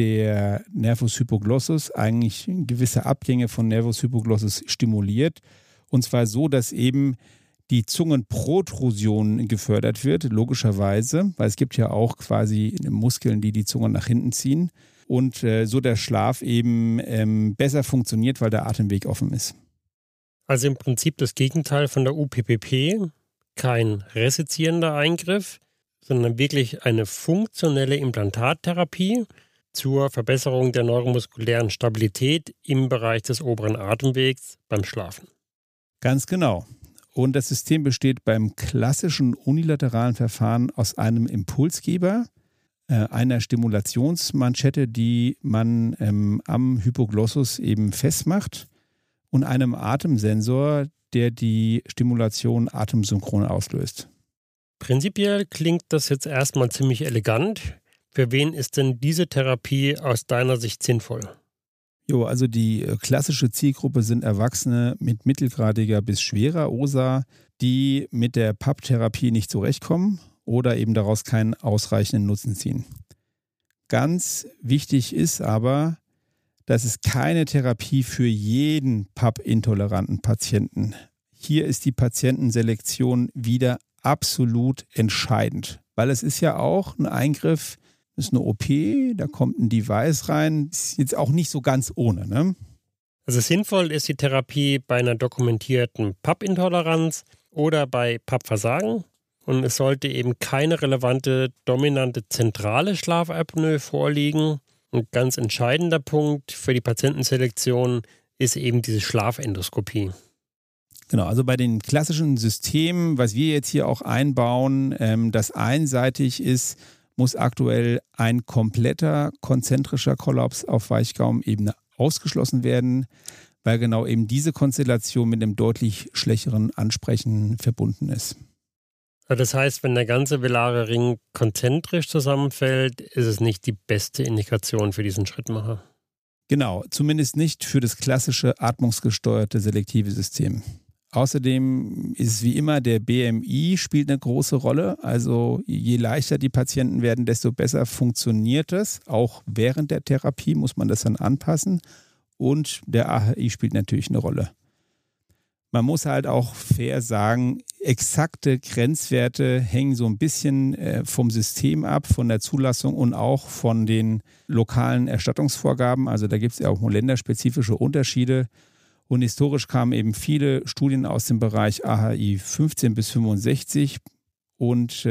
der Nervus hypoglossus, eigentlich gewisse Abgänge von Nervus hypoglossus stimuliert. Und zwar so, dass eben die Zungenprotrusion gefördert wird, logischerweise, weil es gibt ja auch quasi Muskeln, die die Zunge nach hinten ziehen und so der Schlaf eben besser funktioniert, weil der Atemweg offen ist. Also im Prinzip das Gegenteil von der UPPP, kein resizierender Eingriff, sondern wirklich eine funktionelle Implantattherapie zur Verbesserung der neuromuskulären Stabilität im Bereich des oberen Atemwegs beim Schlafen. Ganz genau. Und das System besteht beim klassischen unilateralen Verfahren aus einem Impulsgeber, einer Stimulationsmanschette, die man am Hypoglossus eben festmacht, und einem Atemsensor, der die Stimulation atemsynchron auslöst. Prinzipiell klingt das jetzt erstmal ziemlich elegant. Für wen ist denn diese Therapie aus deiner Sicht sinnvoll? Jo, also die klassische Zielgruppe sind Erwachsene mit mittelgradiger bis schwerer OSA, die mit der PAP-Therapie nicht zurechtkommen oder eben daraus keinen ausreichenden Nutzen ziehen. Ganz wichtig ist aber, dass es keine Therapie für jeden PAP-intoleranten Patienten. Hier ist die Patientenselektion wieder absolut entscheidend, weil es ist ja auch ein Eingriff, ist eine OP, da kommt ein Device rein, ist jetzt auch nicht so ganz ohne, ne? Also sinnvoll ist die Therapie bei einer dokumentierten PAP-Intoleranz oder bei PAP-Versagen. Und es sollte eben keine relevante, dominante zentrale Schlafapnoe vorliegen. Ein ganz entscheidender Punkt für die Patientenselektion ist eben diese Schlafendoskopie. Genau, also bei den klassischen Systemen, was wir jetzt hier auch einbauen, das einseitig ist, muss aktuell ein kompletter konzentrischer Kollaps auf Weichgaumebene ausgeschlossen werden, weil genau eben diese Konstellation mit einem deutlich schwächeren Ansprechen verbunden ist. Das heißt, wenn der ganze velare Ring konzentrisch zusammenfällt, ist es nicht die beste Indikation für diesen Schrittmacher. Genau, zumindest nicht für das klassische atmungsgesteuerte selektive System. Außerdem ist es wie immer, der BMI spielt eine große Rolle. Also je leichter die Patienten werden, desto besser funktioniert es. Auch während der Therapie muss man das dann anpassen. Und der AHI spielt natürlich eine Rolle. Man muss halt auch fair sagen, exakte Grenzwerte hängen so ein bisschen vom System ab, von der Zulassung und auch von den lokalen Erstattungsvorgaben. Also da gibt es ja auch länderspezifische Unterschiede. Und historisch kamen eben viele Studien aus dem Bereich AHI 15 bis 65 und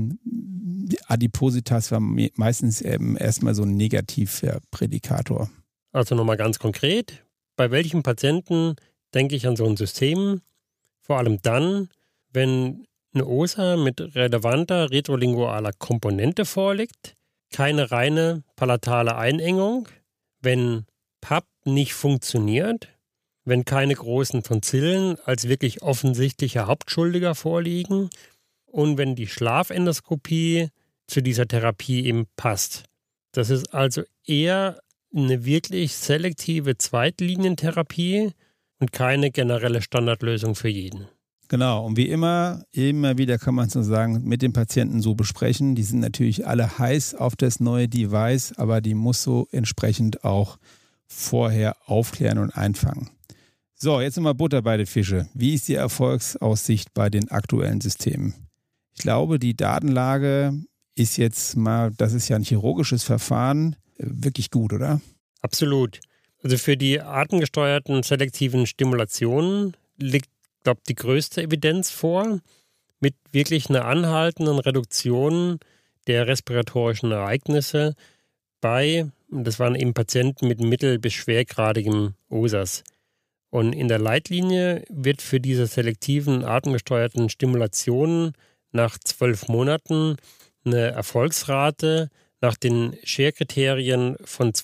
Adipositas war meistens erstmal so ein negativer Prädikator. Also nochmal ganz konkret, bei welchen Patienten denke ich an so ein System? Vor allem dann, wenn eine OSA mit relevanter retrolingualer Komponente vorliegt, keine reine palatale Einengung, wenn PAP nicht funktioniert, wenn keine großen Tonsillen als wirklich offensichtlicher Hauptschuldiger vorliegen und wenn die Schlafendoskopie zu dieser Therapie eben passt. Das ist also eher eine wirklich selektive Zweitlinientherapie und keine generelle Standardlösung für jeden. Genau, und wie immer wieder kann man so sagen, mit den Patienten so besprechen. Die sind natürlich alle heiß auf das neue Device, aber die muss so entsprechend auch vorher aufklären und einfangen. So, jetzt nochmal Butter bei den Fische. Wie ist die Erfolgsaussicht bei den aktuellen Systemen? Ich glaube, die Datenlage ist jetzt mal, das ist ja ein chirurgisches Verfahren, wirklich gut, oder? Absolut. Also für die artengesteuerten selektiven Stimulationen liegt, glaube ich, die größte Evidenz vor, mit wirklich einer anhaltenden Reduktion der respiratorischen Ereignisse bei, das waren eben Patienten mit mittel- bis schwergradigem OSAS. Und in der Leitlinie wird für diese selektiven artengesteuerten Stimulationen nach 12 Monaten eine Erfolgsrate nach den Scher-Kriterien von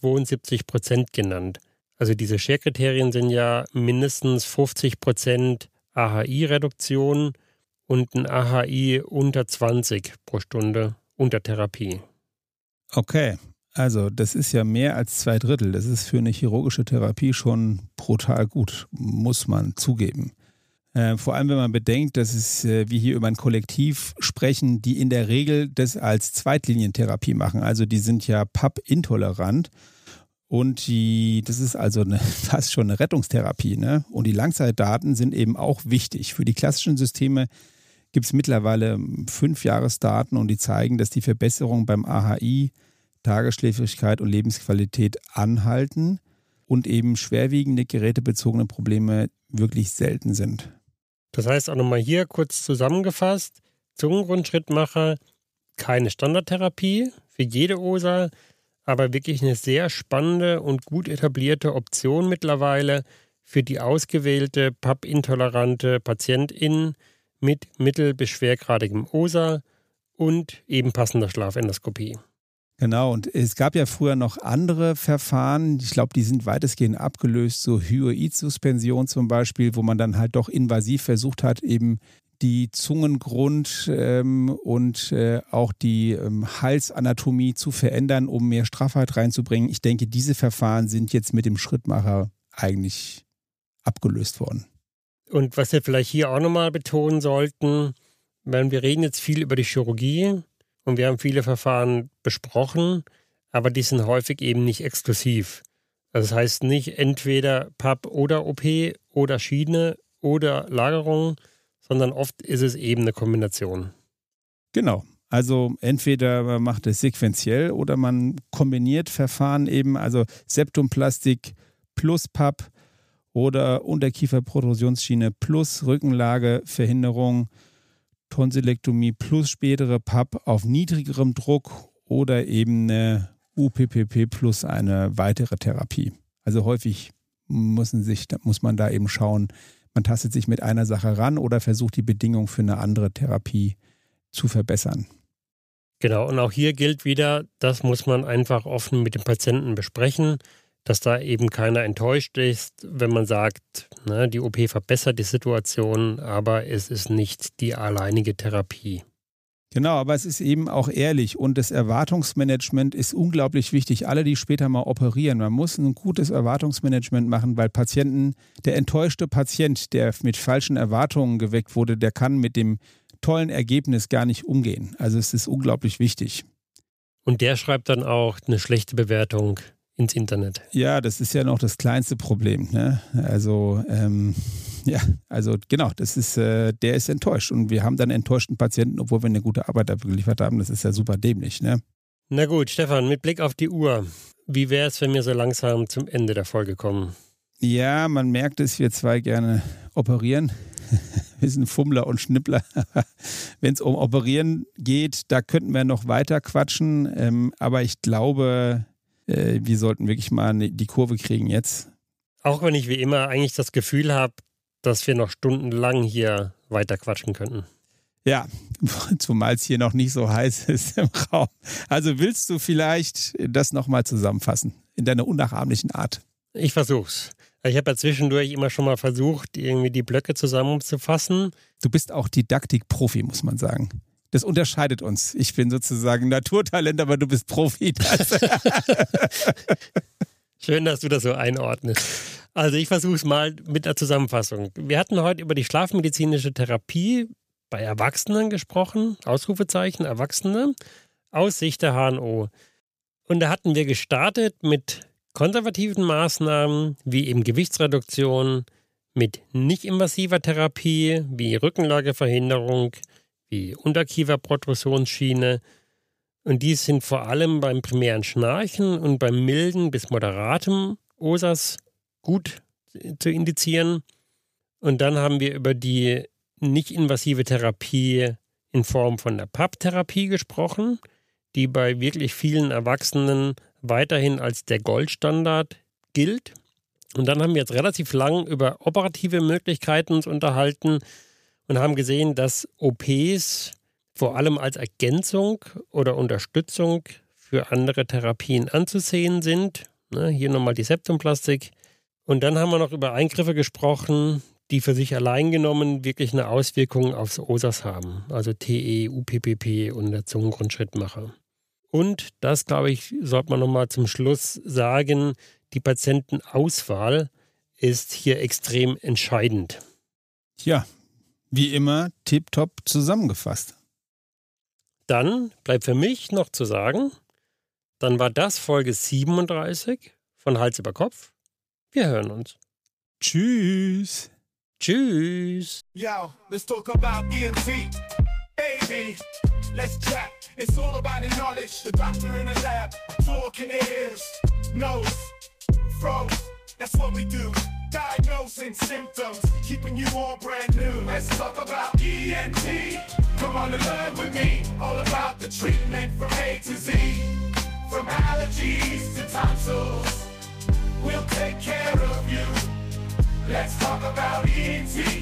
72% genannt. Also diese Scher-Kriterien sind ja mindestens 50% AHI-Reduktion und ein AHI unter 20 pro Stunde unter Therapie. Okay, also das ist ja mehr als 2/3. Das ist für eine chirurgische Therapie schon brutal gut, muss man zugeben. Vor allem, wenn man bedenkt, dass wir hier über ein Kollektiv sprechen, die in der Regel das als Zweitlinientherapie machen. Also die sind ja PAP-intolerant und das ist also fast schon eine Rettungstherapie. Ne? Und die Langzeitdaten sind eben auch wichtig. Für die klassischen Systeme gibt es mittlerweile 5 Jahresdaten und die zeigen, dass die Verbesserungen beim AHI, Tagesschläfrigkeit und Lebensqualität anhalten und eben schwerwiegende gerätebezogene Probleme wirklich selten sind. Das heißt auch nochmal hier kurz zusammengefasst, Zungengrundschrittmacher, keine Standardtherapie für jede OSA, aber wirklich eine sehr spannende und gut etablierte Option mittlerweile für die ausgewählte PAP-intolerante PatientInnen mit mittel- bis schwergradigem OSA und eben passender Schlafendoskopie. Genau, und es gab ja früher noch andere Verfahren, ich glaube, die sind weitestgehend abgelöst, so Hyoid-Suspension zum Beispiel, wo man dann halt doch invasiv versucht hat, eben die Zungengrund und auch die Halsanatomie zu verändern, um mehr Straffheit reinzubringen. Ich denke, diese Verfahren sind jetzt mit dem Schrittmacher eigentlich abgelöst worden. Und was wir vielleicht hier auch nochmal betonen sollten, weil wir reden jetzt viel über die Chirurgie, und wir haben viele Verfahren besprochen, aber die sind häufig eben nicht exklusiv. Also das heißt nicht entweder PAP oder OP oder Schiene oder Lagerung, sondern oft ist es eben eine Kombination. Genau. Also entweder man macht es sequenziell oder man kombiniert Verfahren eben, also Septumplastik plus PAP oder Unterkieferprotrusionsschiene plus Rückenlageverhinderung, Tonsillektomie plus spätere PAP auf niedrigerem Druck oder eben eine UPPP plus eine weitere Therapie. Also häufig muss man da eben schauen, man tastet sich mit einer Sache ran oder versucht die Bedingungen für eine andere Therapie zu verbessern. Genau, und auch hier gilt wieder, das muss man einfach offen mit dem Patienten besprechen, dass da eben keiner enttäuscht ist, wenn man sagt, die OP verbessert die Situation, aber es ist nicht die alleinige Therapie. Genau, aber es ist eben auch ehrlich und das Erwartungsmanagement ist unglaublich wichtig. Alle, die später mal operieren, man muss ein gutes Erwartungsmanagement machen, weil der enttäuschte Patient, der mit falschen Erwartungen geweckt wurde, der kann mit dem tollen Ergebnis gar nicht umgehen. Also es ist unglaublich wichtig. Und der schreibt dann auch eine schlechte Bewertung ins Internet. Ja, das ist ja noch das kleinste Problem. Ne? Also genau, der ist enttäuscht und wir haben dann enttäuschten Patienten, obwohl wir eine gute Arbeit dafür geliefert haben. Das ist ja super dämlich. Ne? Na gut, Stefan, mit Blick auf die Uhr, wie wäre es, wenn wir so langsam zum Ende der Folge kommen? Ja, man merkt, dass wir zwei gerne operieren. Wir sind Fummler und Schnippler. Wenn es um Operieren geht, da könnten wir noch weiter quatschen. Aber ich glaube, wir sollten wirklich mal die Kurve kriegen jetzt. Auch wenn ich wie immer eigentlich das Gefühl habe, dass wir noch stundenlang hier weiter quatschen könnten. Ja, zumal es hier noch nicht so heiß ist im Raum. Also willst du vielleicht das nochmal zusammenfassen in deiner unnachahmlichen Art? Ich versuch's. Ich habe ja zwischendurch immer schon mal versucht, irgendwie die Blöcke zusammenzufassen. Du bist auch Didaktik-Profi, muss man sagen. Das unterscheidet uns. Ich bin sozusagen Naturtalent, aber du bist Profi. Schön, dass du das so einordnest. Also ich versuche es mal mit der Zusammenfassung. Wir hatten heute über die schlafmedizinische Therapie bei Erwachsenen gesprochen, Ausrufezeichen, Erwachsene, aus Sicht der HNO. Und da hatten wir gestartet mit konservativen Maßnahmen wie eben Gewichtsreduktion mit nicht-invasiver Therapie wie Rückenlageverhinderung, wie Unterkieferprotrusionsschiene. Und die sind vor allem beim primären Schnarchen und beim milden bis moderatem OSAS gut zu indizieren. Und dann haben wir über die nicht-invasive Therapie in Form von der PAP-Therapie gesprochen, die bei wirklich vielen Erwachsenen weiterhin als der Goldstandard gilt. Und dann haben wir jetzt relativ lang über operative Möglichkeiten uns unterhalten und haben gesehen, dass OPs vor allem als Ergänzung oder Unterstützung für andere Therapien anzusehen sind. Hier nochmal die Septumplastik. Und dann haben wir noch über Eingriffe gesprochen, die für sich allein genommen wirklich eine Auswirkung aufs OSAS haben. Also TE, UPPP und der Zungengrundschrittmacher. Und das, glaube ich, sollte man nochmal zum Schluss sagen, die Patientenauswahl ist hier extrem entscheidend. Ja, wie immer tipptopp zusammengefasst. Dann bleibt für mich noch zu sagen, dann war das Folge 37 von Hals über Kopf. Wir hören uns. Tschüss. Tschüss. Yo, let's talk about ENT. Baby, let's chat. It's all about the knowledge. The doctor in the lab, talking ears, nose, throat. That's what we do. Diagnosing symptoms, keeping you all brand new. Let's talk about ENT. Come on and learn with me. All about the treatment from A to Z. From allergies to tonsils, we'll take care of you. Let's talk about ENT.